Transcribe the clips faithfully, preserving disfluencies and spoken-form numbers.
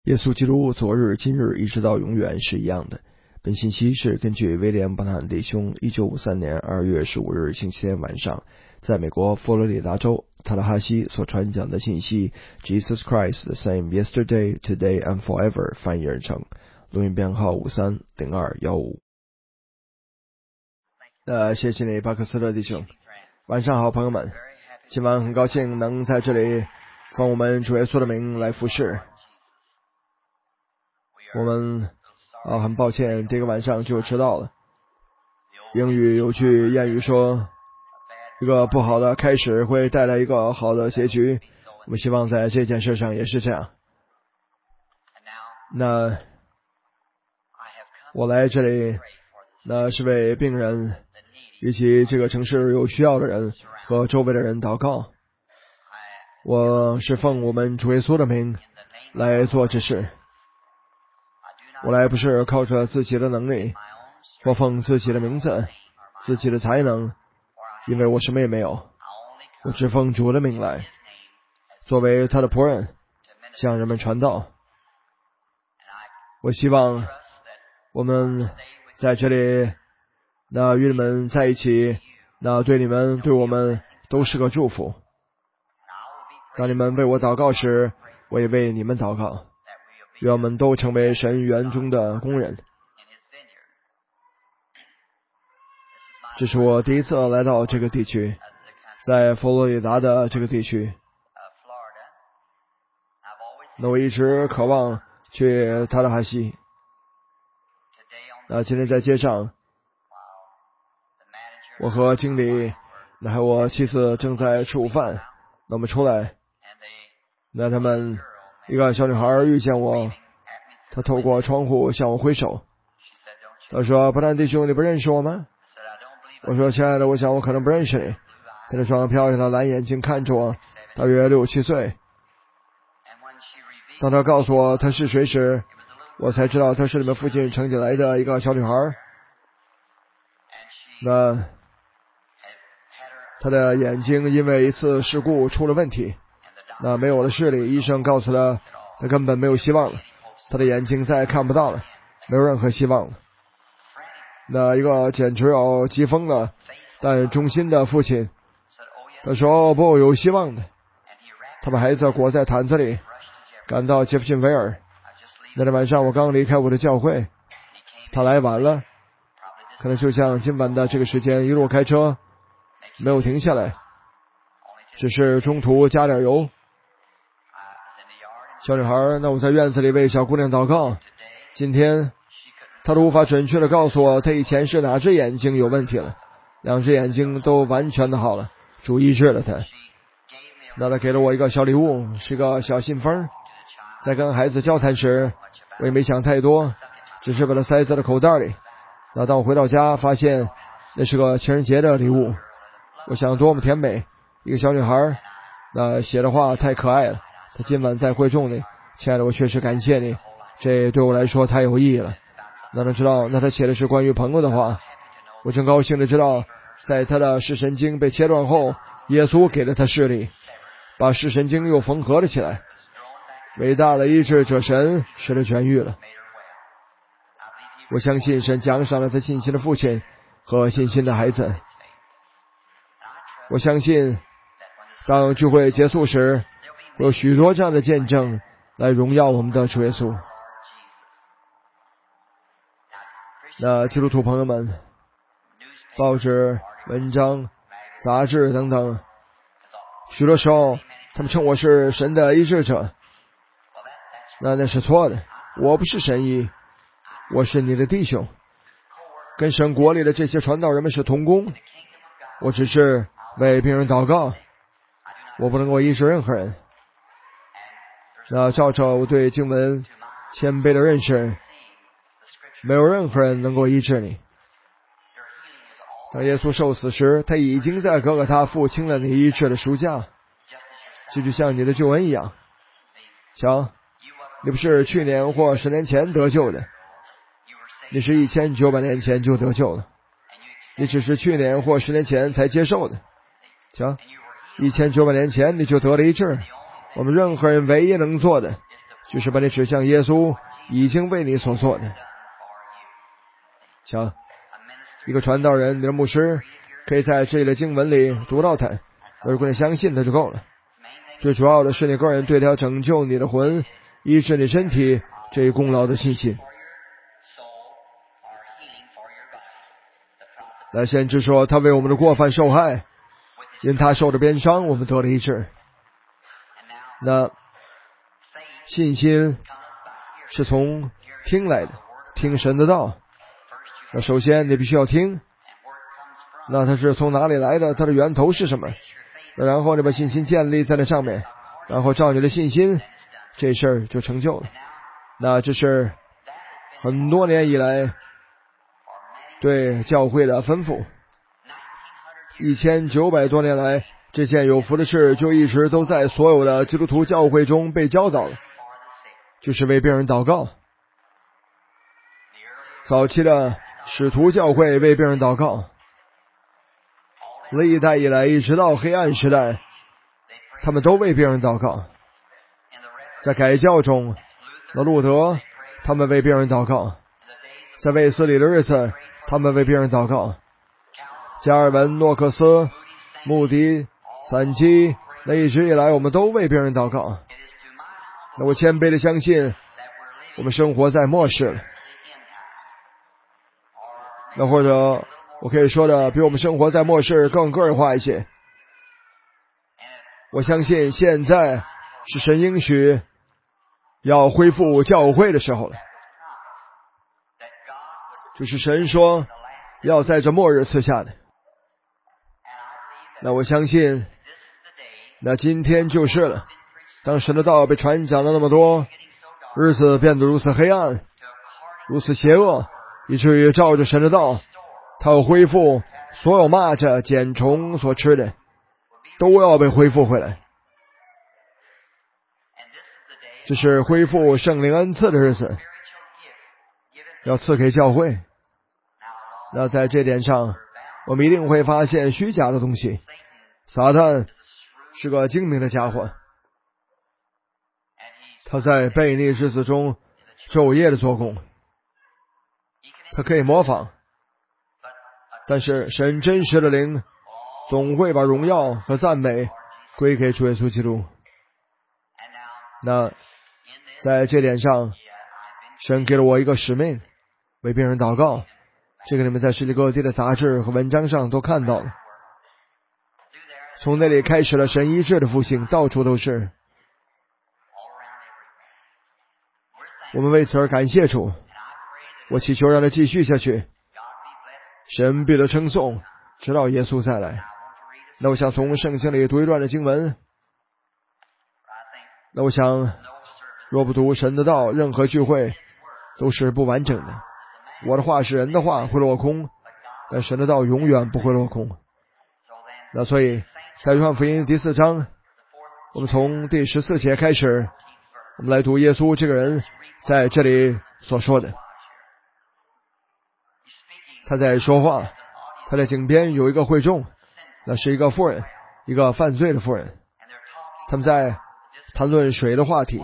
耶稣基督昨日今日一直到永远是一样的。本信息是根据威廉·邦坦弟兄一九五三年二月十五日星期天晚上在美国佛罗里达州塔拉哈西所传讲的信息 Jesus Christ the same yesterday, today and forever 翻译而成，录音编号五三零二一五。呃，谢谢你巴克斯特弟兄。晚上好朋友们，今晚很高兴能在这里奉我们主耶稣的名来服侍。我们啊，很抱歉这个晚上就迟到了。英语有句谚语说，一个不好的开始会带来一个好的结局，我们希望在这件事上也是这样。那我来这里那是为病人以及这个城市有需要的人和周围的人祷告。我是奉我们主耶稣的名来做这事。我来不是靠着自己的能力或奉自己的名字自己的才能，因为我什么也没有，我只奉主的名来，作为他的仆人向人们传道。我希望我们在这里那与你们在一起，那对你们对我们都是个祝福。当你们为我祷告时，我也为你们祷告，愿我们都成为神园中的工人。这是我第一次来到这个地区，在佛罗里达的这个地区。那我一直渴望去塔拉哈西。那今天在街上，我和经理那还有我妻子正在吃午饭。那我们出来，那他们一个小女孩遇见我，她透过窗户向我挥手。她说：“布兰弟兄，你不认识我吗？”我说：“亲爱的，我想我可能不认识你。”她那双漂亮的蓝眼睛看着我，大约六七岁。当她告诉我她是谁时，我才知道她是你们附近城里来的一个小女孩。那她的眼睛因为一次事故出了问题，那没有了视力，医生告诉她她根本没有希望了，她的眼睛再看不到了，没有任何希望了。那一个简直要急疯了但忠心的父亲，他说：“不，有希望的。”他把孩子裹在毯子里赶到杰弗逊维尔。那天晚上我刚离开我的教会，他来晚了，可能就像今晚的这个时间，一路开车没有停下来，只是中途加点油。小女孩，那我在院子里为小姑娘祷告。今天她都无法准确的告诉我她以前是哪只眼睛有问题了，两只眼睛都完全的好了，主医治了她。那她给了我一个小礼物，是个小信封。在跟孩子交谈时，我也没想太多，只是把它塞在了口袋里。那当我回到家发现那是个情人节的礼物，我想多么甜美，一个小女孩，那写的话太可爱了。她今晚在会众里，亲爱的，我确实感谢你，这对我来说太有意义了。那他知道，那他写的是关于朋友的话，我真高兴的知道，在他的视神经被切断后，耶稣给了他视力，把视神经又缝合了起来。伟大的医治者神使他痊愈了。我相信神奖赏了他信心的父亲和信心的孩子。我相信当聚会结束时，会有许多这样的见证来荣耀我们的主耶稣。那基督徒朋友们，报纸、文章、杂志等等，许多时候他们称我是神的医治者，那那是错的。我不是神医，我是你的弟兄，跟神国里的这些传道人们是同工。我只是为病人祷告，我不能够医治任何人。那照着我对经文谦卑的认识，没有任何人能够医治你。当耶稣受死时，他已经在哥哥他付清了你医治的赎价，这就像你的救恩一样。瞧，你不是去年或十年前得救的，你是一千九百年前就得救了，你只是去年或十年前才接受的。瞧，一千九百年前你就得了医治。我们任何人唯一能做的就是把你指向耶稣已经为你所做的。瞧，一个传道人，你的牧师可以在这里的经文里读到他，如果你相信他就够了。最主要的是你个人对他拯救你的魂、医治你身体这一功劳的信心。那先知说他为我们的过犯受害，因他受的鞭伤我们得了医治。那信心是从听来的，听神的道。那首先你必须要听，那它是从哪里来的，它的源头是什么，然后你把信心建立在那上面，然后照你的信心，这事儿就成就了。那这是很多年以来对教会的吩咐，一千九百多年来，这件有福的事就一直都在所有的基督徒教会中被教导了，就是为病人祷告。早期的使徒教会为病人祷告，历代以来一直到黑暗时代，他们都为病人祷告。在改教中，那路德他们为病人祷告，在卫斯理的日子他们为病人祷告，加尔文、诺克斯、穆迪、散基，那一直以来我们都为病人祷告。那我谦卑的相信我们生活在末世了，那或者我可以说的比我们生活在末世更个人化一些。我相信现在是神应许要恢复教会的时候了，就是神说要在这末日赐下的。那我相信那今天就是了，当神的道被传讲了那么多，日子变得如此黑暗，如此邪恶，以至于照着神的道，他要恢复所有蚂蚱、茧虫所吃的都要被恢复回来。这是恢复圣灵恩赐的日子，要赐给教会。那在这点上我们一定会发现虚假的东西。撒旦是个精明的家伙，他在悖逆日子中昼夜的做工，他可以模仿，但是神真实的灵总会把荣耀和赞美归给主耶稣基督。那在这点上，神给了我一个使命，为病人祷告。这个你们在世界各地的杂志和文章上都看到了。从那里开始了神医治的复兴，到处都是。我们为此而感谢主，我祈求让他继续下去，神必得称颂，直到耶稣再来。那我想从圣经里读一段的经文。那我想若不读神的道，任何聚会都是不完整的。我的话是人的话会落空，但神的道永远不会落空。那所以在约翰福音第四章，我们从第十四节开始，我们来读耶稣这个人在这里所说的。他在说话，他在井边有一个会众，那是一个妇人，一个犯罪的妇人，他们在谈论水的话题。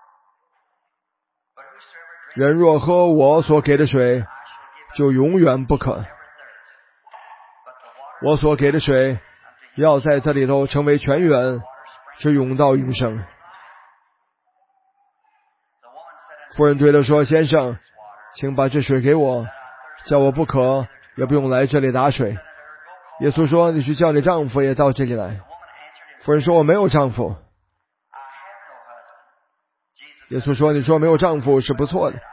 人若喝我所给的水，就永远不渴。我所给的水要在这里头成为泉源，直涌到永生。妇人对他说，先生，请把这水给我，叫我不渴，也不用来这里打水。耶稣说，你去叫你丈夫也到这里来。妇人说，我没有丈夫。耶稣说，你说没有丈夫是不错的，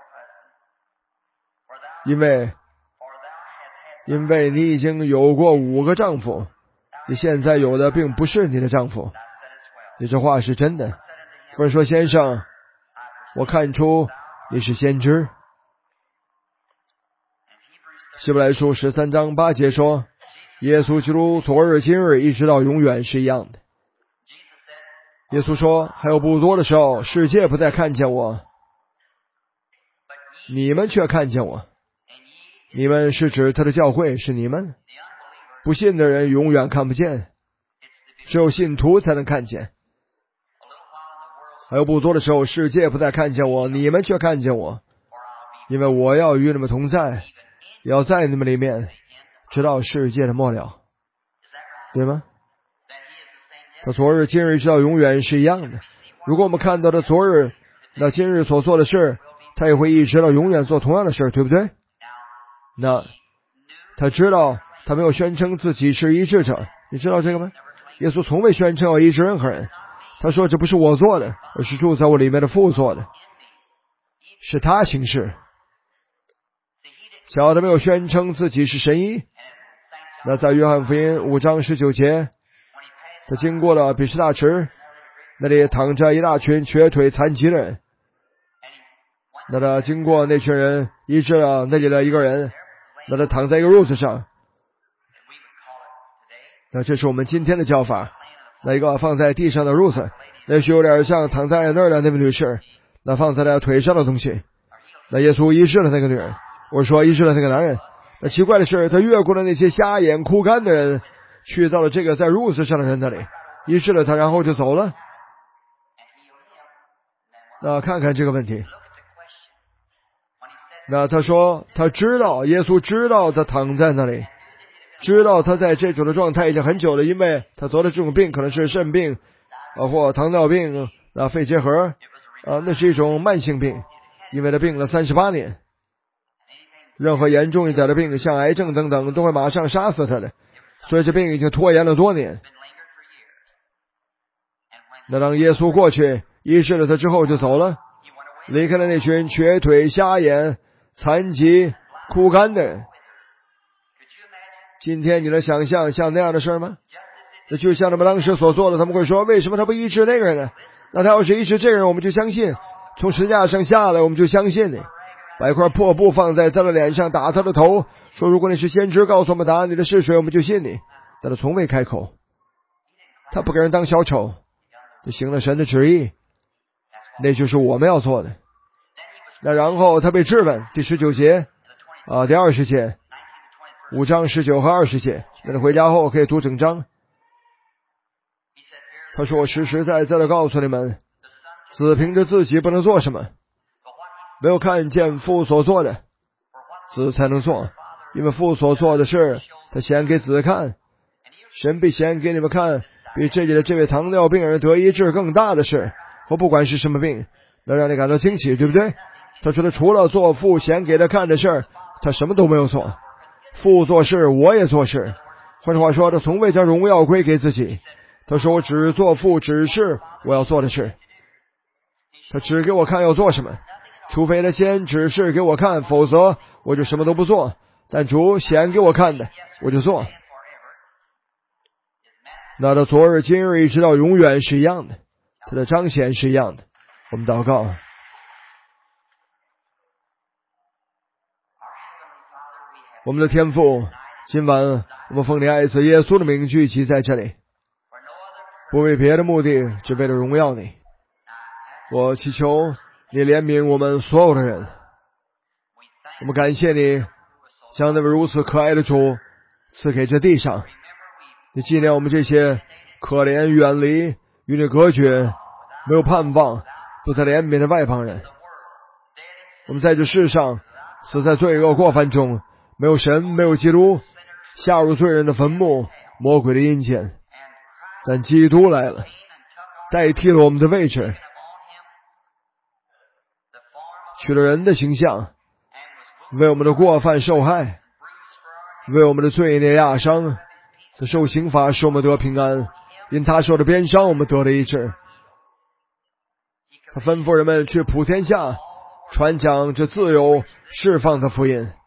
因为因为你已经有过五个丈夫，你现在有的并不是你的丈夫。你这话是真的。妇人说，先生，我看出你是先知。希伯来书十三章八节说，耶稣基督昨日今日一直到永远是一样的。耶稣说，还有不多的时候，世界不再看见我，你们却看见我。你们是指他的教会，是你们。不信的人永远看不见，只有信徒才能看见。 还有不多的时候，世界不再看见我，你们却看见我，因为我要与你们同在，也要在你们里面，直到世界的末了，对吗？他昨日今日直到永远是一样的。如果我们看到的昨日，那今日所做的事，他也会一直到永远做同样的事，对不对？那他知道他没有宣称自己是医治者，你知道这个吗？耶稣从未宣称要医治任何人，他说这不是我做的，而是住在我里面的父做的，是他行事。小的没有宣称自己是神医。那在约翰福音五章十九节，他经过了比士大池，那里躺着一大群瘸腿残疾的人，那他经过那群人，医治了那里的一个人，那他躺在一个褥子上，那这是我们今天的叫法，那一个放在地上的褥子，那许有点像躺在那儿的那位女士，那放在了腿上的东西，那耶稣医治了那个女人，我说医治了那个男人。那奇怪的是，他越过了那些瞎眼枯干的人，去到了这个在褥子上的人那里，医治了他，然后就走了。那看看这个问题，那他说他知道，耶稣知道他躺在那里，知道他在这种的状态已经很久了，因为他得了这种病，可能是肾病啊，或糖尿病啊，肺结核啊，那是一种慢性病，因为他病了三十八年。任何严重一点的病，像癌症等等，都会马上杀死他的，所以这病已经拖延了多年。那当耶稣过去医治了他之后就走了，离开了那群瘸腿瞎眼残疾枯干的人。今天你能想象像那样的事吗？那就像他们当时所做的，他们会说为什么他不医治那个人呢？那他要是医治这个人，我们就相信，从十字架上下来我们就相信你，把一块破布放在他的脸上，打他的头，说如果你是先知，告诉我们答案你的是谁，我们就信你。但他从未开口，他不给人当小丑，就行了神的旨意，那就是我们要做的。那然后他被质问，第十九节啊，第二十节，五章十九和二十节，那你回家后可以读整章。他说我实实在在的告诉你们，子凭着自己不能做什么，没有看见父所做的，子才能做，因为父所做的事他显给子看，神必显给你们看比这里的这位糖尿病人得医治更大的事，或不管是什么病，能让你感到惊奇，对不对？他说他除了做父显给他看的事，他什么都没有做。父做事我也做事，换句话说，他从未将荣耀归给自己。他说我只做父指示我要做的事，他只给我看要做什么，除非他先指示给我看，否则我就什么都不做，但主显给我看的我就做。那他昨日今日一直到永远是一样的，他的彰显是一样的。我们祷告。我们的天父，今晚我们奉你爱子耶稣的名聚集在这里，不为别的目的，只为了荣耀你。我祈求你怜悯我们所有的人，我们感谢你将那位如此可爱的主赐给这地上，你纪念我们这些可怜远离与你隔绝没有盼望不再怜悯的外邦人。我们在这世上死在罪恶过犯中，没有神，没有基督，下入罪人的坟墓，魔鬼的阴间。但基督来了，代替了我们的位置，取了人的形象，为我们的过犯受害，为我们的罪孽压伤，他受刑罚使我们得平安，因他受的鞭伤我们得了医治。他吩咐人们去普天下传讲这自由释放的福音。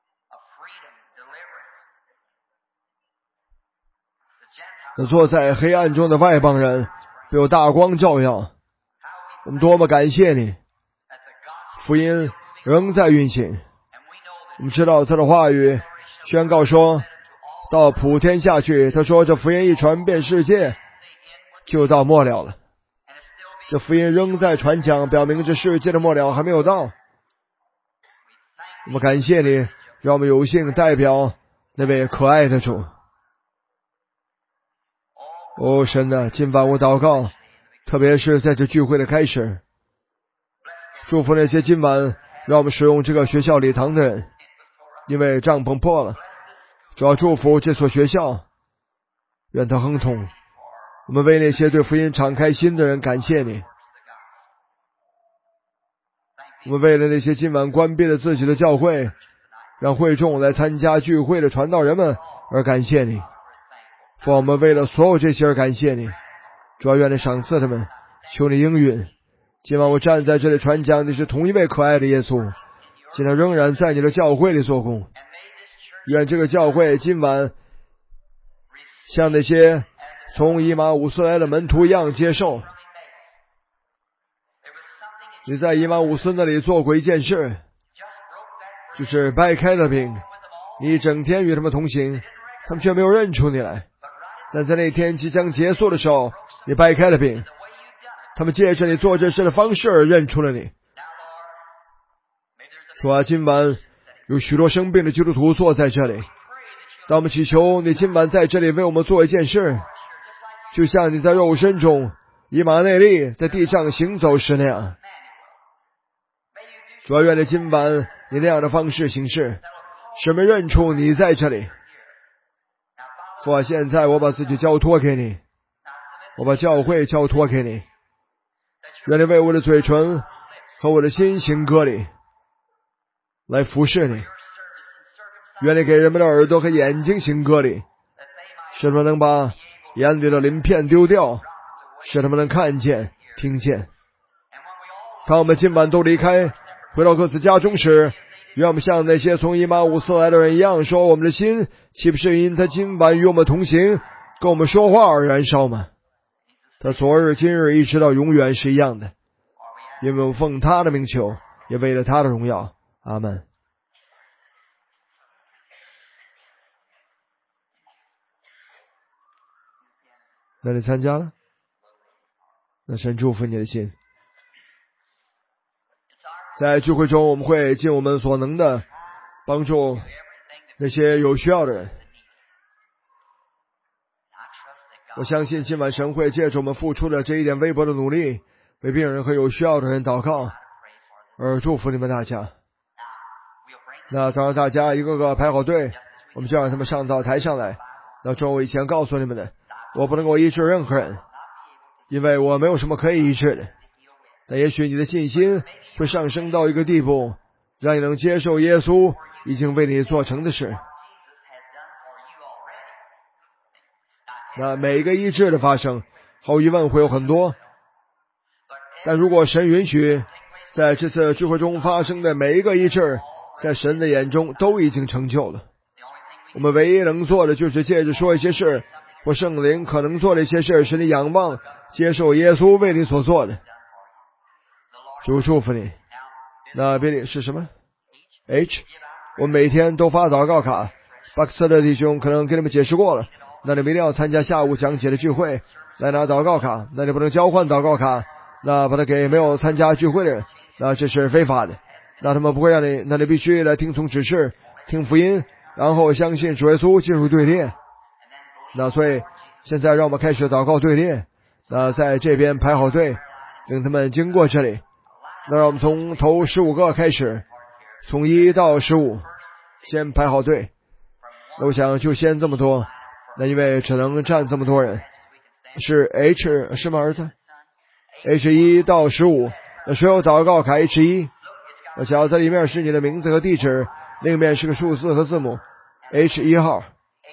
那坐在黑暗中的外邦人被有大光照耀，我们多么感谢你，福音仍在运行。我们知道他的话语宣告说到普天下去，他说这福音一传遍世界，就到末了了。这福音仍在传讲，表明这世界的末了还没有到。我们感谢你，让我们有幸代表那位可爱的主。哦，神啊，今晚我祷告， 特别是在这聚会的开始，祝福那些今晚让我们使用这个学校礼堂的人，因为帐篷破了，主要祝福这所学校，愿它亨通。我们为那些对福音敞开心的人感谢你，我们为了那些今晚关闭了自己的教会，让会众来参加聚会的传道人们而感谢你。父，我们为了所有这些而感谢你，主要愿你赏赐他们，求你应允。今晚我站在这里传讲，你是同一位可爱的耶稣，现在仍然在你的教会里做工。愿这个教会今晚像那些从以马忤斯来的门徒一样接受。你在以马忤斯那里做过一件事，就是掰开了饼，你整天与他们同行，他们却没有认出你来。但在那天即将结束的时候，你掰开了饼，他们借着你做这事的方式而认出了你。主啊，今晚有许多生病的基督徒坐在这里，当我们祈求你今晚在这里为我们做一件事，就像你在肉身中以马内利在地上行走时那样。主啊，愿你今晚以那样的方式行事，使人们认出你在这里。父啊，现在我把自己交托给你，我把教会交托给你，愿你为我的嘴唇和我的心行割礼，来服侍你。愿你给人们的耳朵和眼睛行割礼，使他们能把眼里的鳞片丢掉，使他们能看见听见。当我们今晚都离开回到各自家中时，愿我们像那些从以马忤斯来的人一样，说我们的心岂不是因他今晚与我们同行，跟我们说话而燃烧吗？他昨日今日一直到永远是一样的，因为我们奉他的名求，也为了他的荣耀。阿们。那你参加了？那神祝福你的心。在聚会中，我们会尽我们所能的帮助那些有需要的人。我相信今晚神会借着我们付出的这一点微薄的努力，为病人和有需要的人祷告，而祝福你们大家。那当然大家一个个排好队，我们就让他们上到台上来。那正如我以前告诉你们的，我不能够医治任何人，因为我没有什么可以医治的。但也许你的信心会上升到一个地步，让你能接受耶稣已经为你做成的事。那每一个医治的发生，毫无疑问会有很多，但如果神允许，在这次聚会中发生的每一个医治，在神的眼中都已经成就了。我们唯一能做的就是借着说一些事，或圣灵可能做的一些事，使你仰望接受耶稣为你所做的。主祝福你。那别里是什么 H？ 我每天都发祷告卡，巴克斯的弟兄可能给你们解释过了。那你们一定要参加下午讲解的聚会，来拿祷告卡。那你不能交换祷告卡，那把它给没有参加聚会的人，那这是非法的。那他们不会让你，那你必须来听从指示，听福音，然后相信主耶稣，进入队列。那所以现在让我们开始祷告队列。那在这边排好队，等他们经过这里。那让我们从头十五个开始，从一到十五，先排好队。那我想就先这么多，那因为只能站这么多人。是 H 是吗，儿子 ？H 一到十五，那谁有祷告卡 H 一？那只要在里面是你的名字和地址，另一面是个数字和字母 H 一号。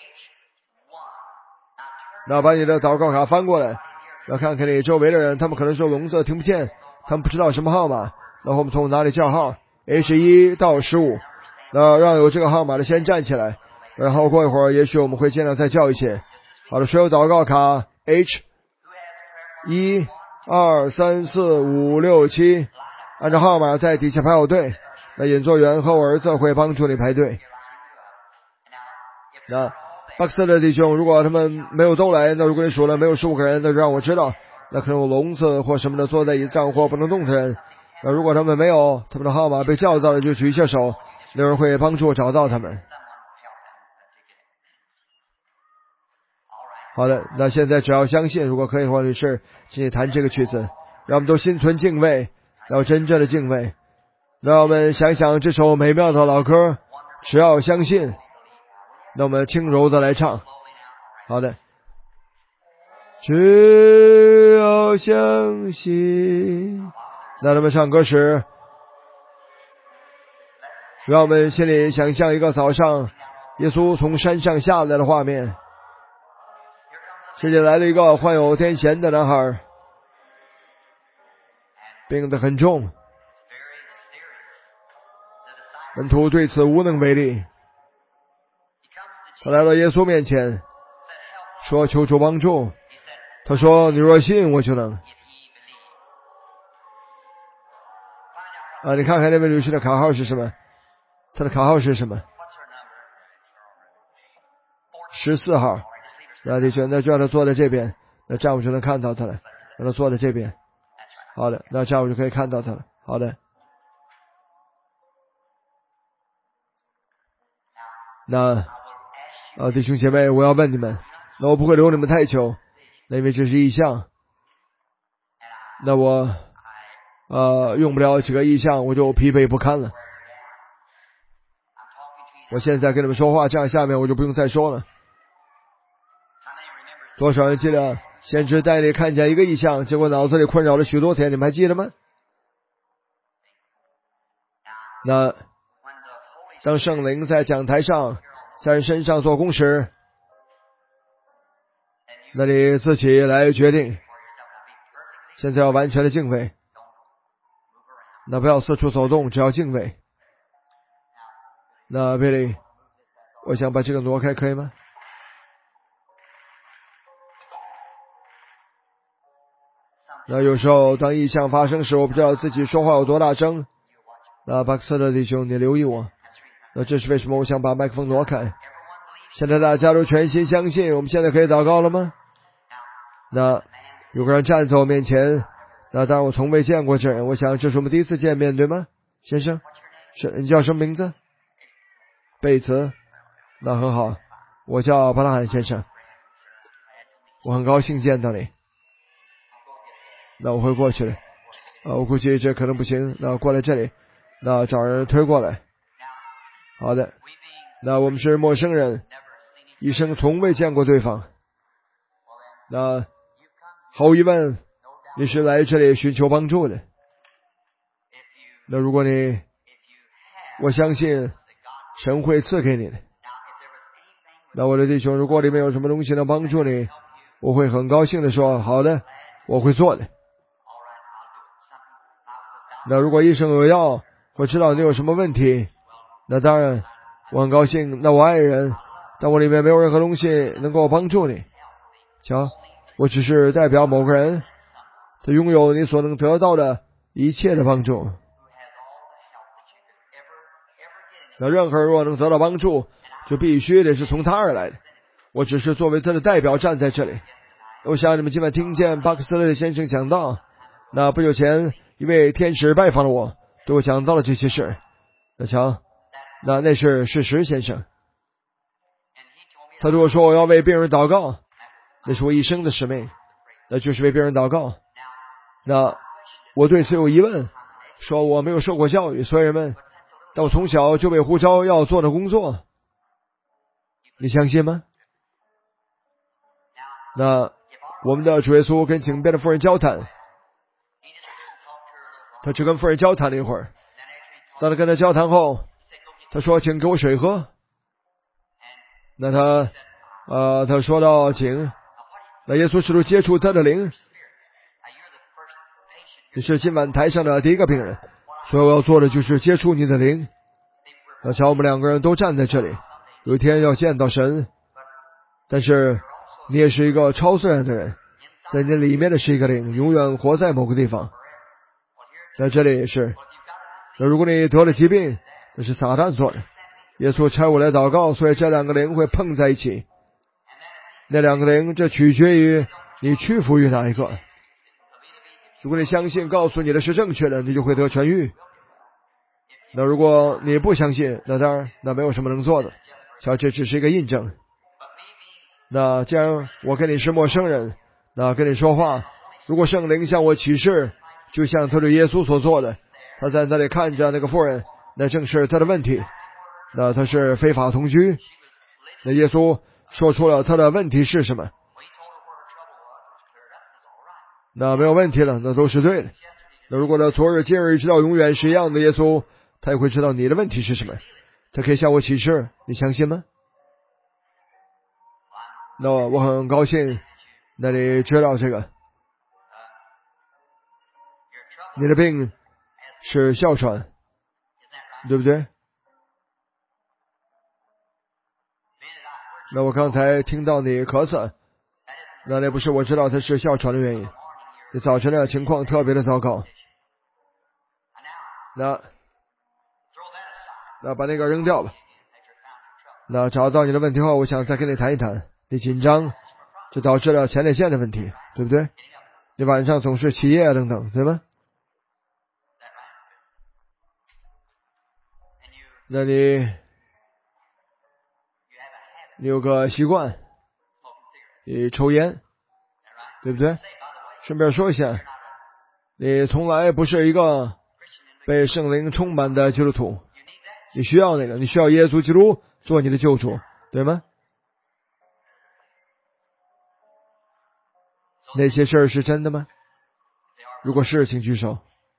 那把你的祷告卡翻过来，要看看你周围的人，他们可能说聋子听不见。他们不知道什么号码，然后我们从哪里叫号 H 一到十五，那让有这个号码的先站起来，然后过一会儿也许我们会尽量再叫一些。好的，谁有祷告卡 H 一二三四五六七，按照号码在底下排好队。那引座员和我儿子会帮助你排队。那巴克斯的弟兄，如果他们没有都来，那如果你数了没有十五个人，那就让我知道。那可能有聋子或什么的坐在椅子上或不能动的人，那如果他们没有他们的号码被叫到了，就举一下手，有人会帮助我找到他们。 好的，那现在只要相信，如果可以的话，女士，请你弹这个曲子，让我们都心存敬畏，要真正的敬畏。让我们想想这首美妙的老歌，只要相信。那我们轻柔的来唱。好的，只要相信。那咱们唱歌时，让我们心里想象一个早上，耶稣从山上下来的画面。这里来了一个患有癫痫的男孩，病得很重，门徒对此无能为力。他来到耶稣面前，说求主帮助。他说你若信，我就能。啊，你看看那位女士的卡号是什么？她的卡号是什么？十四号。那弟兄，那就让他坐在这边，那这样我就能看到他了。让他坐在这边。好的，那这样我就可以看到他了。好的。那啊，弟兄姐妹，我要问你们，那我不会留你们太久，那因为这是异象。那我呃用不了几个异象，我就疲惫不堪了。我现在跟你们说话，这样下面我就不用再说了。多少人记得先知带你看见一个异象，结果脑子里困扰了许多天，你们还记得吗？那当圣灵在讲台上在人身上做工时，那你自己来决定。现在要完全的敬畏，那不要四处走动，只要敬畏。那贝利，我想把这个挪开，可以吗？那有时候当异象发生时，我不知道自己说话有多大声。那巴克斯的弟兄，你留意我。那这是为什么我想把麦克风挪开。现在大家都全心相信，我们现在可以祷告了吗？那有个人站在我面前，那当然我从未见过这人，我想这是我们第一次见面，对吗？先生，是你叫什么名字？贝茨。那很好，我叫巴拉罕先生，我很高兴见到你。那我会过去的。啊，我估计这可能不行，那过来这里，那找人推过来。好的，那我们是陌生人，一生从未见过对方。那毫无疑问你是来这里寻求帮助的。那如果你，我相信神会赐给你的。那我的弟兄，如果里面有什么东西能帮助你，我会很高兴的说好的，我会做的。那如果医生有药，我知道你有什么问题，那当然我很高兴。那我爱人，但我里面没有任何东西能够帮助你。瞧，我只是代表某个人，他拥有你所能得到的一切的帮助。那任何人若能得到帮助，就必须得是从他而来的。我只是作为他的代表站在这里。我想你们今晚听见巴克斯勒先生讲到，那不久前一位天使拜访了我，对我讲到了这些事。那瞧，那那是事实，先生。他对我说我要为病人祷告，那是我一生的使命，那就是为病人祷告。那我对此有疑问，说我没有受过教育，所以人们，但我从小就被呼召要做的工作，你相信吗？那我们的主耶稣跟井边的妇人交谈，他只跟妇人交谈了一会儿。当他跟他交谈后，他说请给我水喝。那他呃，他说到请，那耶稣试图接触他的灵。你是今晚台上的第一个病人，所以我要做的就是接触你的灵。那瞧，我们两个人都站在这里，有一天要见到神，但是你也是一个超自然的人，在你里面的是一个灵，永远活在某个地方。在这里也是，那如果你得了疾病，这是撒旦做的，耶稣差我来祷告，所以这两个灵会碰在一起。那两个灵，这取决于你屈服于哪一个。如果你相信告诉你的是正确的，你就会得痊愈。那如果你不相信，那当然那没有什么能做的。瞧，这只是一个印证。 那既然我跟你是陌生人，那跟你说话，如果圣灵向我启示，就像他对耶稣所做的，他在那里看着那个妇人，那正是他的问题。那他是非法同居，那耶稣说出了他的问题是什么，那没有问题了，那都是对的。那如果呢，昨日今日直到永远是一样的耶稣，他也会知道你的问题是什么，他可以向我启示，你相信吗？那我很高兴那你知道这个，你的病是哮喘，对不对？那我刚才听到你咳嗽，那那不是我知道它是哮喘的原因，这早晨的情况特别的糟糕。那那把那个扔掉吧。那找到你的问题后，我想再跟你谈一谈。你紧张，这导致了前列腺的问题，对不对？你晚上总是起夜等等，对吗？那你你有个习惯，你抽烟，对不对？顺便说一下，你从来不是一个被圣灵充满的基督徒，你需要那个，你需要耶稣基督做你的救主，对吗？那些事儿是真的吗？如果是，请举手。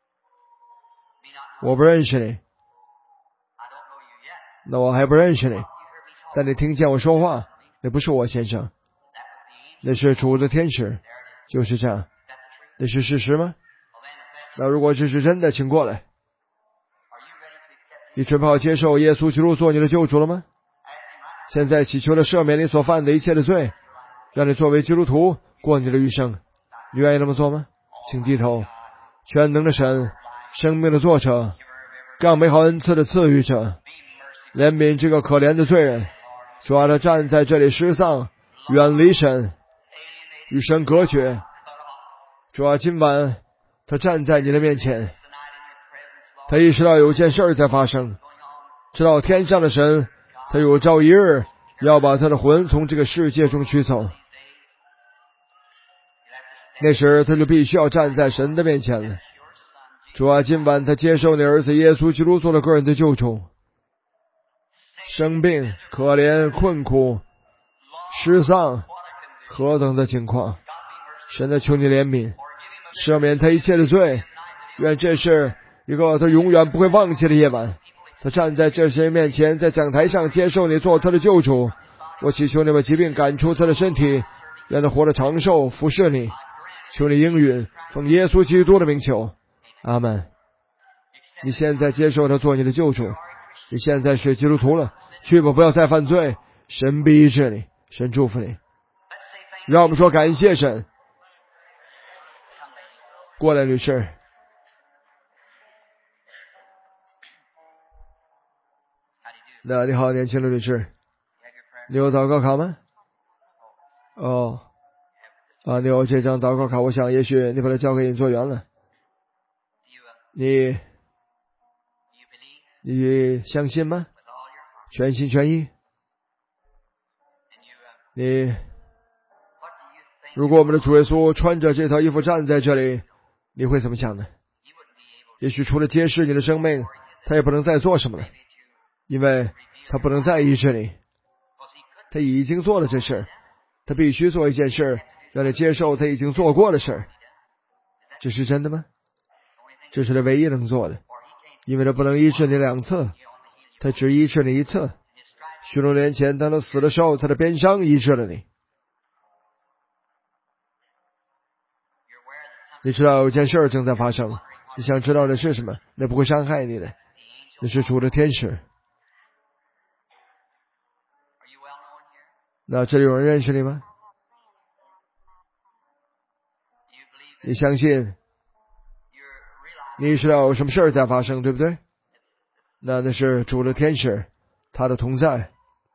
我不认识你，那我还不认识你，但你听见我说话，那不是我先生，那是主的天使，就是这样，那是事实吗？那如果这是真的，请过来。你准备好接受耶稣基督做你的救主了吗？现在祈求了赦免你所犯的一切的罪，让你作为基督徒过你的余生，你愿意那么做吗？请低头。全能的神，生命的作者，更美好恩赐的赐予者，怜悯这个可怜的罪人，主啊，他站在这里失丧，远离神，与神隔绝。主啊，今晚他站在你的面前，他意识到有件事在发生，知道天上的神，他有朝一日要把他的魂从这个世界中取走。那时他就必须要站在神的面前了。主啊，今晚他接受你儿子耶稣基督做了个人的救主。生病、可怜、困苦、失丧，何等的情况！神的求你怜悯，赦免他一切的罪。愿这是一个他永远不会忘记的夜晚。他站在这些面前，在讲台上接受你做他的救主。我祈求你把疾病赶出他的身体，让他活得长寿，服侍你。求你应允，奉耶稣基督的名求，阿们。你现在接受他做你的救主，你现在是基督徒了，去吧，不要再犯罪，神必医治你，神祝福你。让我们说感谢神。过来，女士。那你好，年轻的女士，你有祷告卡吗？哦。啊，你有这张祷告卡，我想也许你把它交给引座员了。你你相信吗？全心全意。你如果我们的主耶稣穿着这套衣服站在这里，你会怎么想呢？也许除了揭示你的生命，他也不能再做什么了，因为他不能再医治你，他已经做了这事，他必须做一件事，让你接受他已经做过的事儿。这是真的吗？这是他唯一能做的，因为他不能医治你两次，他只医治你一次。许多年前当他死的时候，他的鞭伤医治了你。你知道有件事正在发生，你想知道的是什么？那不会伤害你的，那是主的天使。那这里有人认识你吗？你相信你意识到有什么事在发生，对不对？那那是主的天使，他的同在。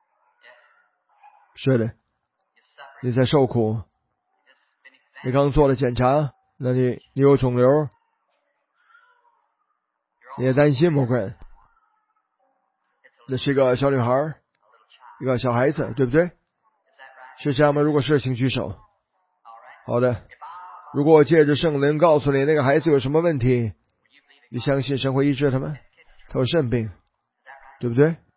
是的，你在受苦，你刚做了检查，那你你有肿瘤，你也担心魔鬼。那是一个小女孩，一个小孩子，对不对？ 是这样吗？如果是，请举手。好的。如果我借着圣灵告诉你那个孩子有什么问题，你相信神会医治他吗？他有肾病，对不对？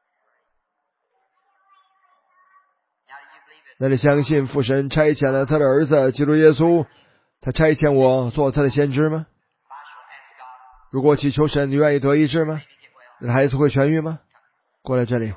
那你相信父神差遣了他的儿子基督耶稣，他差遣我做他的先知吗？如果祈求神，你愿意得医治吗？你的孩子会痊愈吗？过来这里，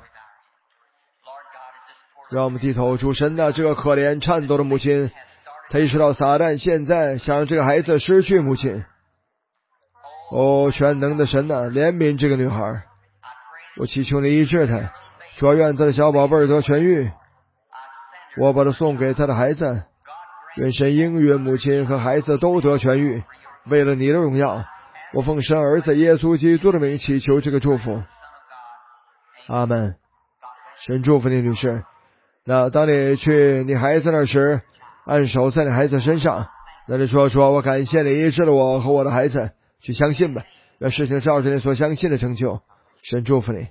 让我们低头。主神的这个可怜颤抖的母亲，他意识到撒旦现在想让这个孩子失去母亲。哦，全能的神啊，怜悯这个女孩，我祈求你医治她，主要愿他的小宝贝儿得痊愈。我把他送给他的孩子，愿神应允母亲和孩子都得痊愈。为了你的荣耀，我奉神儿子耶稣基督的名祈求这个祝福。阿门。神祝福你，女士。那当你去你孩子那时，按手在你孩子身上，那你说说，我感谢你医治了我和我的孩子，去相信吧，让事情照着你所相信的成就。神祝福你。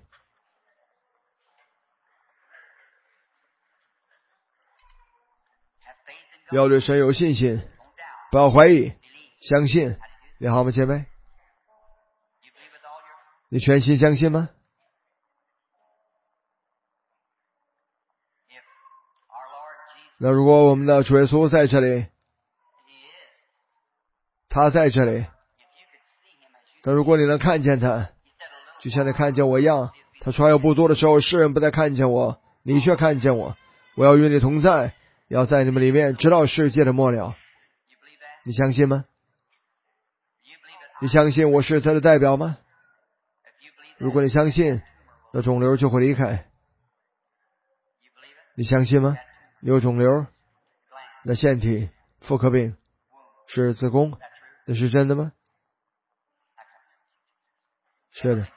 要对神有信心，不要怀疑，相信。你好吗，姐妹？你全心相信吗？那如果我们的主耶稣在这里，他在这里，但如果你能看见他，就像你看见我一样，他说还有不多的时候，世人不再看见我，你却看见我，我要与你同在，要在你们里面直到世界的末了。你相信吗？你相信我是他的代表吗？如果你相信，那肿瘤就会离开。你相信吗？有肿瘤，那腺体、妇科病是子宫，那是真的吗？是的。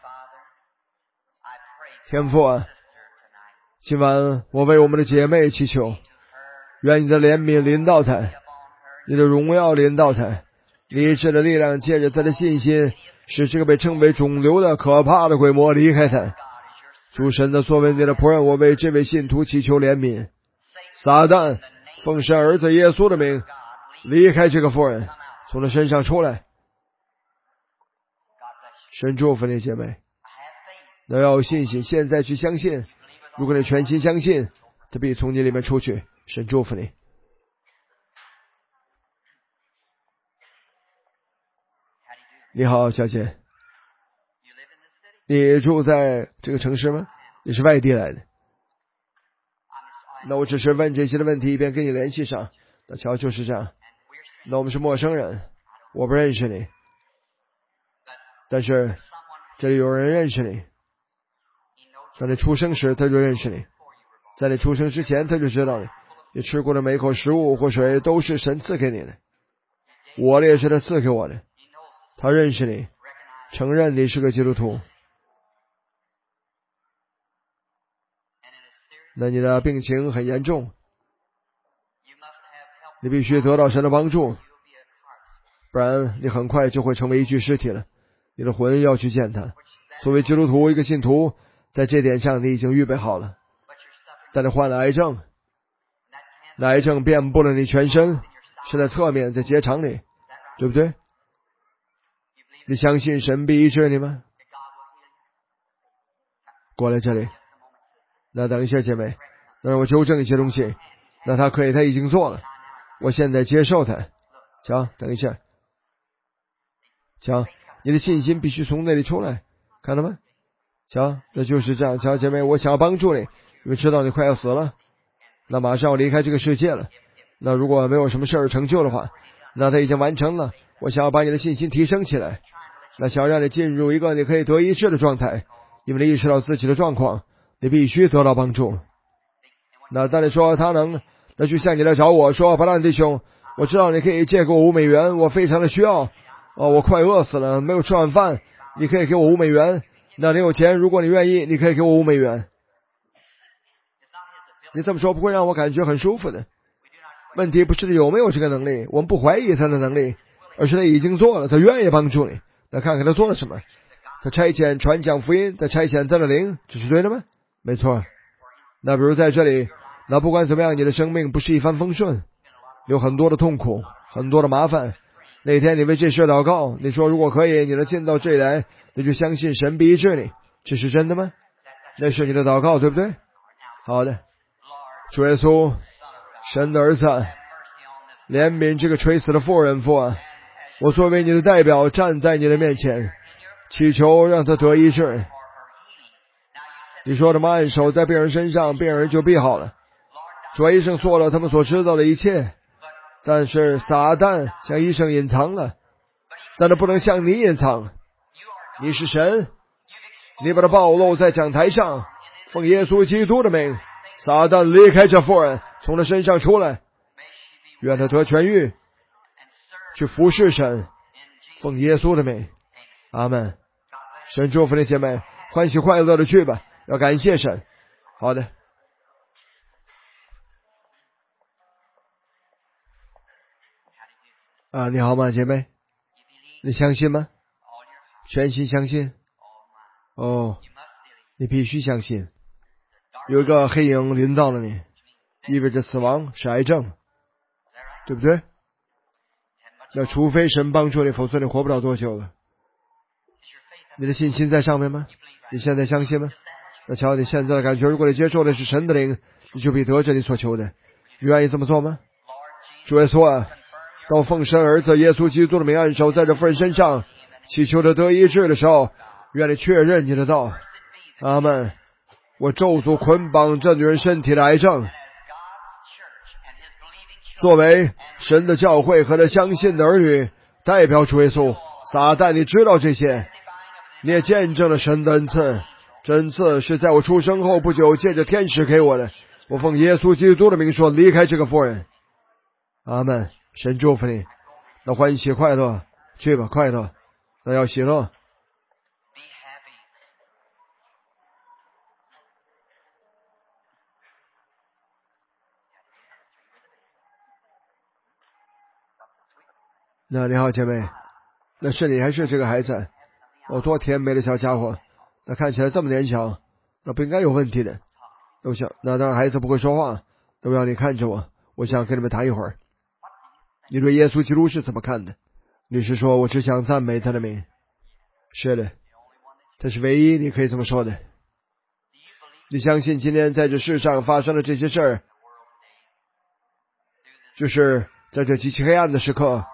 天父啊，今晚我为我们的姐妹祈求，愿你的怜悯临到她，你的荣耀临到她，你医治的力量借着她的信心，使这个被称为肿瘤的可怕的鬼魔离开她。主神的作为你的仆人，我为这位信徒祈求怜悯。撒旦奉神儿子耶稣的名离开这个妇人，从他身上出来。神祝福你姐妹，那要有信心，现在去相信。如果你全心相信，他必从你里面出去。神祝福你。你好，小姐，你住在这个城市吗？你是外地来的？那我只是问这些的问题，以便跟你联系上。那瞧，就是这样。那我们是陌生人，我不认识你，但是这里有人认识你。在你出生时他就认识你，在你出生之前他就知道你，你吃过的每一口食物或水都是神赐给你的，我的也是他赐给我的。他认识你，承认你是个基督徒。那你的病情很严重，你必须得到神的帮助，不然你很快就会成为一具尸体了。你的魂要去见他。作为基督徒，一个信徒，在这点上你已经预备好了。但你患了癌症，那癌症遍布了你全身，是在侧面，在结肠里，对不对？你相信神必医治你吗？过来这里。那等一下，姐妹，那让我纠正一些东西。那他可以，他已经做了，我现在接受他。瞧，等一下，瞧，你的信心必须从那里出来，看到吗？瞧，那就是这样。瞧，姐妹，我想要帮助你，因为知道你快要死了，那马上要离开这个世界了。那如果没有什么事儿成就的话，那他已经完成了。我想要把你的信心提升起来，那想要让你进入一个你可以得医治的状态，因为你意识到自己的状况，你必须得到帮助。那当你说他能，那就向你来找我说，巴兰弟兄，我知道你可以借给我五美元，我非常的需要，哦，我快饿死了，没有吃晚饭，你可以给我五美元。那你有钱，如果你愿意，你可以给我五美元。你这么说不会让我感觉很舒服的。问题不是有没有这个能力，我们不怀疑他的能力，而是他已经做了，他愿意帮助你。那看看他做了什么。他差遣传讲福音，他差遣他的灵，这是对的吗？没错。那比如在这里， 那不管怎么样，你的生命不是一帆风顺，有很多的痛苦，很多的麻烦。那天你为这事祷告，你说如果可以，你能进到这里来，你就相信神必医治你，这是真的吗？那是你的祷告，对不对？好的，主耶稣，神的儿子，怜悯这个垂死的妇人，父啊，我作为你的代表站在你的面前，祈求让他得医治。你说什么？按手在病人身上，病人就必好了。主，医生做了他们所知道的一切，但是撒旦向医生隐藏了，但他不能向你隐藏。你是神，你把它暴露在讲台上，奉耶稣基督的名，撒旦离开这妇人，从他身上出来，愿他得痊愈，去服侍神，奉耶稣的名，阿们。神祝福你姐妹，欢喜快乐的去吧，要感谢神。好的。啊，你好吗，姐妹？你相信吗？全心相信？哦，你必须相信。有一个黑影临到了你，意味着死亡，是癌症，对不对？那除非神帮助你，否则你活不了多久了。你的信心在上面吗？你现在相信吗？那瞧你现在的感觉，如果你接受的是神的灵，你就必得着你所求的。你愿意这么做吗？主耶稣啊，到奉神儿子耶稣基督的名按手在这妇人身上，祈求的得医治的时候，愿你确认你的道。阿们。我咒诅捆绑这女人身体的癌症。作为神的教会和他相信的儿女，代表主耶稣，撒旦你知道这些，你也见证了神的恩赐，这恩赐是在我出生后不久借着天使给我的。我奉耶稣基督的名说，离开这个妇人。阿们。神祝福你，那欢喜快乐，去吧，快乐，那要喜乐。那你好，姐妹，那是你还是这个孩子？哦，多甜美的小家伙，那看起来这么年轻，那不应该有问题的。我想，那当然孩子不会说话，都让你看着我，我想跟你们谈一会儿。你对耶稣基督是怎么看的？你是说我只想赞美他的名？是的，这是唯一你可以这么说的。你相信今天在这世上发生的这些事儿，就是在这极其黑暗的时刻，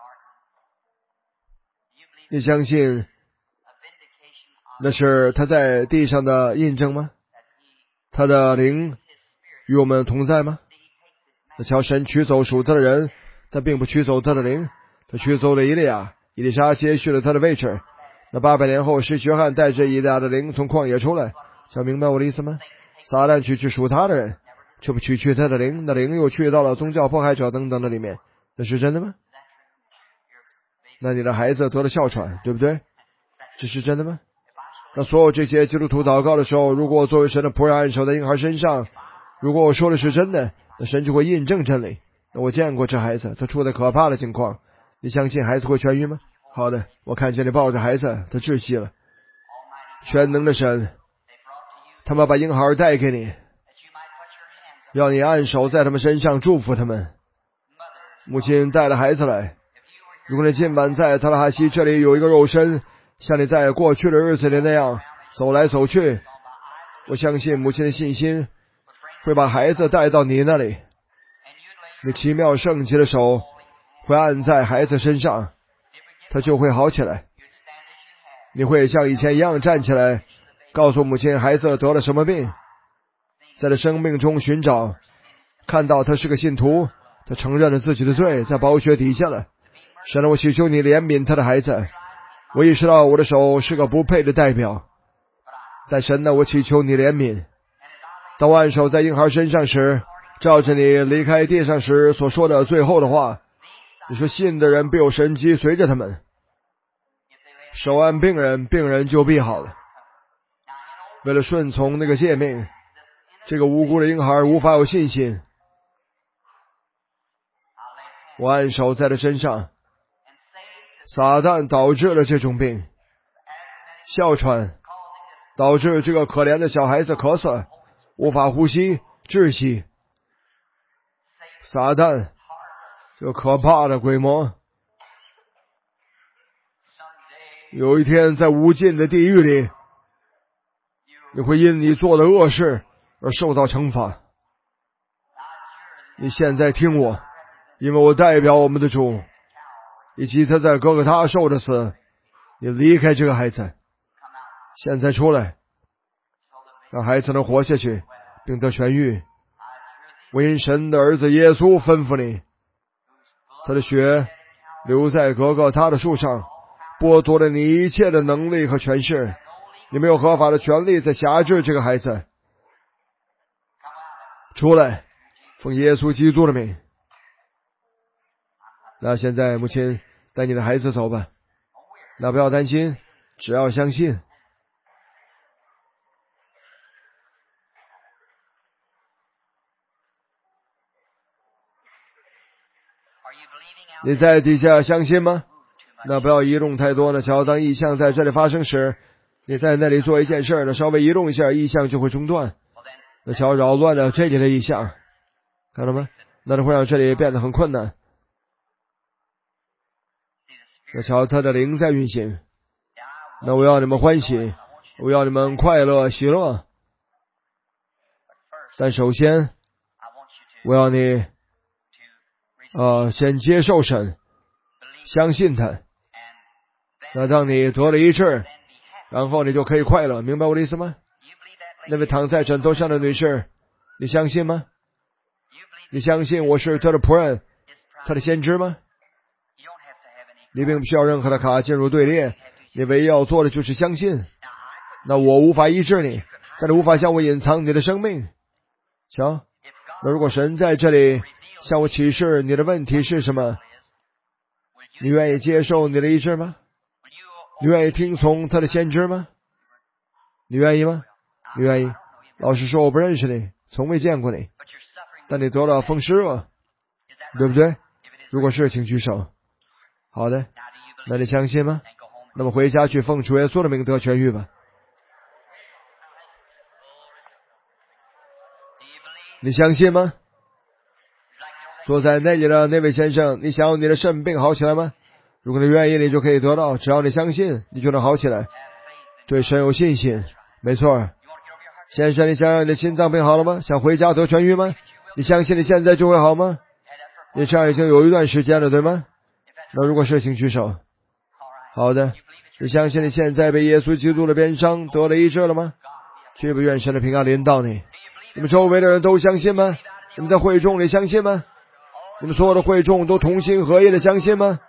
你相信那是他在地上的印证吗？他的灵与我们同在吗？那瞧，神取走属他的人，他并不取走他的灵，他取走了以利亚，以利沙接续了他的位置。那八百年后，使约翰带着以利亚的灵从旷野出来，想明白我的意思吗？撒旦取去属他的人，却不取去他的灵，那灵又去到了宗教迫害者等等的里面，那是真的吗？那你的孩子得了哮喘，对不对？这是真的吗？那所有这些基督徒祷告的时候，如果我作为神的仆人按手在婴孩身上，如果我说的是真的，那神就会印证真理。那我见过这孩子，他出了可怕的情况，你相信孩子会痊愈吗？好的，我看见你抱着孩子，他窒息了。全能的神，他们把婴孩带给你，要你按手在他们身上祝福他们。母亲带了孩子来，如果你今晚在塔拉哈西这里有一个肉身，像你在过去的日子里那样走来走去，我相信母亲的信心会把孩子带到你那里，你奇妙圣洁的手会按在孩子身上，他就会好起来。你会像以前一样站起来，告诉母亲孩子得了什么病，在他生命中寻找，看到他是个信徒，他承认了自己的罪，在宝血底下了。神啊，我祈求你怜悯他的孩子。我意识到我的手是个不配的代表，但神啊，我祈求你怜悯。当我按手在婴孩身上时，照着你离开地上时所说的最后的话，你说信的人必有神迹随着他们，手按病人，病人就必好了。为了顺从那个诫命，这个无辜的婴孩无法有信心。我按手在他身上，撒旦导致了这种病，哮喘导致这个可怜的小孩子咳嗽，无法呼吸，窒息。 撒旦，这可怕的鬼魔，有一天在无尽的地狱里，你会因你做的恶事而受到惩罚。你现在听我，因为我代表我们的主，以及他在哥哥他受的死，你离开这个孩子，现在出来，让孩子能活下去并得痊愈。我因神的儿子耶稣吩咐你，他的血留在哥哥他的树上，剥夺了你一切的能力和权势，你没有合法的权利在辖制这个孩子。出来，奉耶稣基督的名。那现在母亲带你的孩子走吧，那不要担心，只要相信。你在底下相信吗？那不要移动太多的，瞧，当异象在这里发生时，你在那里做一件事，那稍微移动一下，异象就会中断。那瞧，扰乱了这里的异象，看到吗？那就会让这里变得很困难。那瞧，他的灵在运行。那我要你们欢喜，我要你们快乐喜乐。但首先，我要你呃，先接受神，相信他。那当你得了医治，然后你就可以快乐，明白我的意思吗？那位躺在枕头上的女士，你相信吗？你相信我是他的仆人，他的先知吗？你并不需要任何的卡进入队列，你唯一要做的就是相信。那我无法医治你，但你无法向我隐藏你的生命。瞧，那如果神在这里向我启示你的问题是什么，你愿意接受你的医治吗？你愿意听从他的先知吗？你愿意吗？你愿意？老实说，我不认识你，从未见过你，但你得了风湿了，对不对？如果是，请举手。好的，那你相信吗？那么回家去奉主耶稣的名得痊愈吧。你相信吗？坐在那里的那位先生，你想要你的肾病好起来吗？如果你愿意，你就可以得到，只要你相信，你就能好起来。对神有信心，没错。先生，你想要你的心脏病好了吗？想回家得痊愈吗？你相信你现在就会好吗？你这样已经有一段时间了，对吗？那如果是，请举手。好的，你相信你现在被耶稣基督的鞭伤得了医治了吗？去不愿神的平安临到你。你们周围的人都相信吗？你们在会众里相信吗？你们所有的会众都同心合意的相信吗？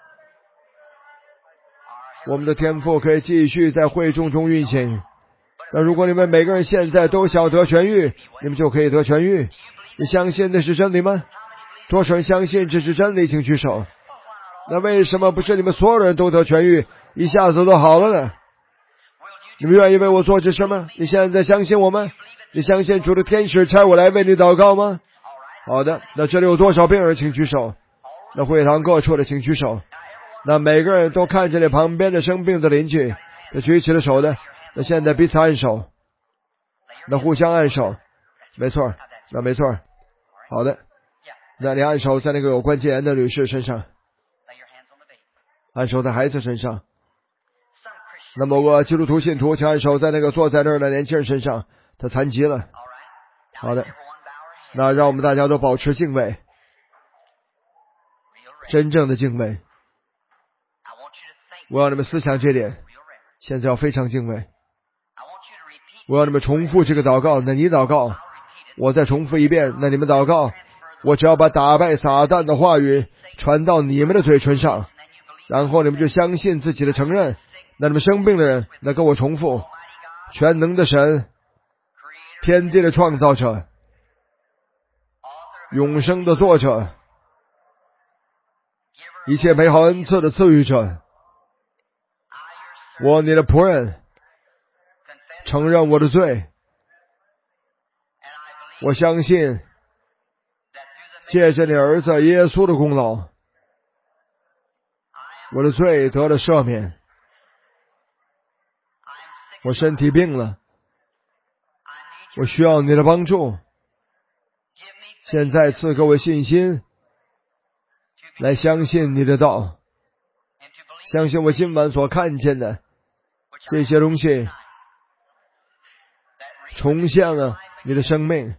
我们的天父可以继续在会众中运行。但如果你们每个人现在都想得痊愈，你们就可以得痊愈。你相信那是真理吗？多少人相信这是真理，请举手。那为什么不是你们所有人都得痊愈，一下子都好了呢？你们愿意为我做这事吗？你现在相信我吗？你相信主的天使差我来为你祷告吗？好的，那这里有多少病人，请举手。那会堂各处的请举手。那每个人都看着你旁边的生病的邻居，那举起了手的，那现在彼此按手，那互相按手，没错，那没错。好的，那你按手在那个有关节炎的女士身上，按手在孩子身上。那某个基督徒信徒请按手在那个坐在那儿的年轻人身上，他残疾了。好的，那让我们大家都保持敬畏，真正的敬畏。我要你们思想这点，现在要非常敬畏。我要你们重复这个祷告，那你祷告，我再重复一遍，那你们祷告。我只要把打败撒旦的话语传到你们的嘴唇上，然后你们就相信自己的承认。那你们生病的人，那跟我重复：全能的神，天地的创造者，永生的作者，一切美好恩赐的赐予者，我你的仆人，承认我的罪。我相信借着你儿子耶稣的功劳，我的罪得了赦免。我身体病了，我需要你的帮助， 现在赐给我信心，来相信你的道，相信我今晚所看见的这些东西重现了你的生命，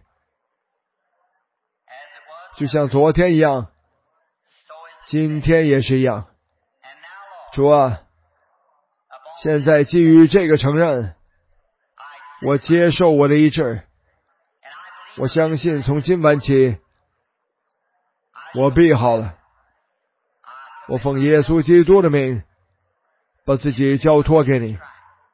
就像昨天一样，今天也是一样。主啊，现在基于这个承认，我接受我的医治，我相信从今晚起我必好了。我奉耶稣基督的名把自己交托给你。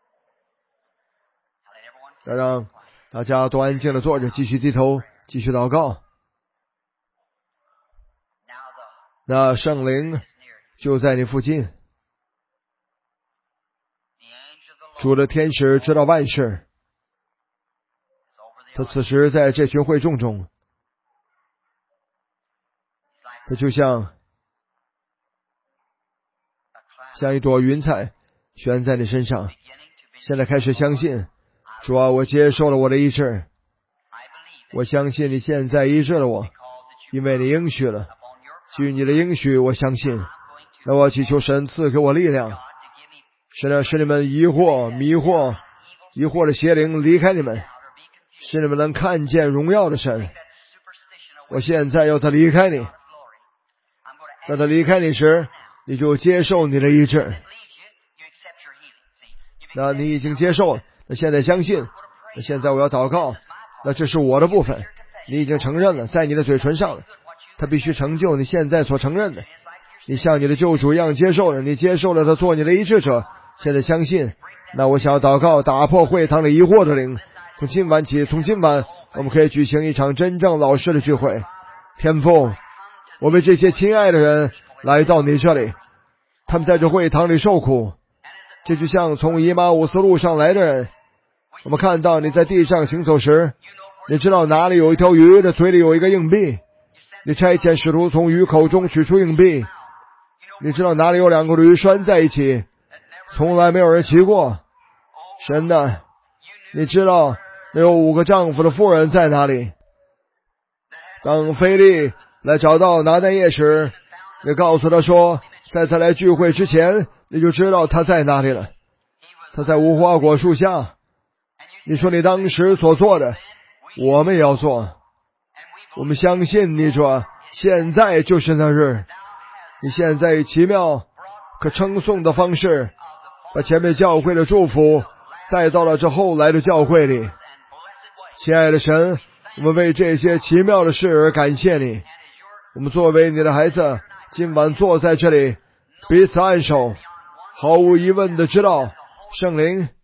再让大家都安静的坐着，继续低头，继续祷告。那圣灵就在你附近，主的天使知道万事，他此时在这群会众中，他就像像一朵云彩悬在你身上。现在开始相信，主啊，我接受了我的医治，我相信你现在医治了我，因为你应许了，基于你的应许我相信。那我祈求神赐给我力量，使呢使你们疑惑迷惑疑惑的邪灵离开你们，使你们能看见荣耀的神。我现在要他离开你，当他离开你时，你就接受你的医治。那你已经接受，那现在相信，那现在我要祷告，那这是我的部分，你已经承认了，在你的嘴唇上了，他必须成就你现在所承认的。你像你的救主一样接受了，你接受了他做你的医治者，现在相信。那我想要祷告，打破会堂的疑惑的灵。从今晚起，从今晚我们可以举行一场真正老师的聚会。天父，我为这些亲爱的人来到你这里，他们在这会堂里受苦，这就像从以马忤斯路上来的人。我们看到你在地上行走时，你知道哪里有一条鱼的嘴里有一个硬币，你差遣使徒从鱼口中取出硬币。你知道哪里有两个驴拴在一起，从来没有人骑过。神啊，你知道那有五个丈夫的妇人在哪里。当腓利来找到拿但业时，你告诉他说，在他来聚会之前，你就知道他在哪里了。他在无花果树下。你说你当时所做的，我们也要做。我们相信你说，现在就是那日。你现在以奇妙可称颂的方式，把前面教会的祝福带到了这后来的教会里。亲爱的神，我们为这些奇妙的事而感谢你。我们作为你的孩子，今晚坐在这里，彼此按手，毫无疑问的知道，圣灵，